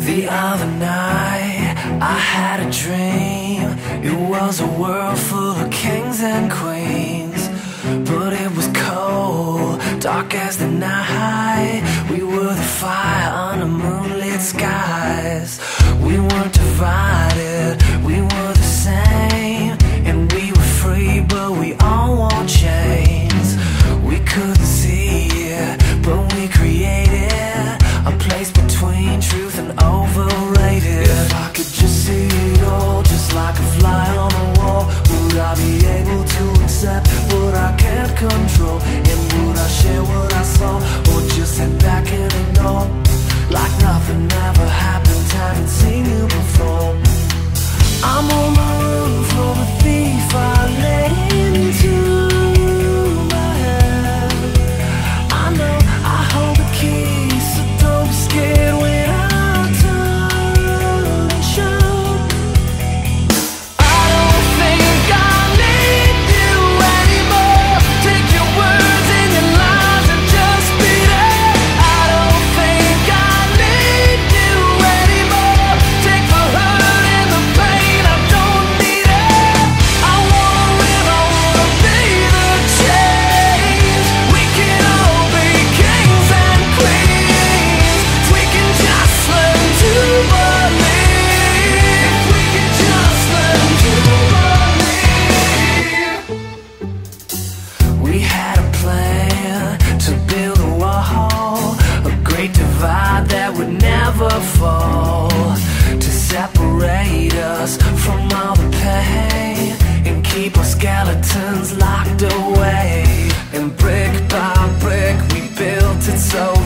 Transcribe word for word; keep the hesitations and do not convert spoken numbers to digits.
The other night I had a dream. It was a world full of kings and queens, but it was cold, dark as the night. We were the fire on the moonlit skies. We weren't divided, we were the same. And we were free, but we all wore chains. We couldn't see it, but we created a place between truth and overrated. If I could just see it all, just like a fly on the wall, would I be able to accept what I can't control? And would I share what I saw, or just sit back and ignore, like nothing ever happened, haven't seen you before? I'm on the roof of a thief I let into my head. I know I hold the keys, so don't be scared when I turn and shout. I don't think I need you anymore. Take your words and your lies and just beat it. I don't think I need you anymore. Take the hurt and the pain, I don't need it. I wanna live, I wanna be the change. We can all be kings and queens. We can just learn to believe. We can just learn to believe. We had a plan to build a wall, a great divide that would never fall, to separate us from all the pain and keep our skeletons locked away. And brick by brick we built it so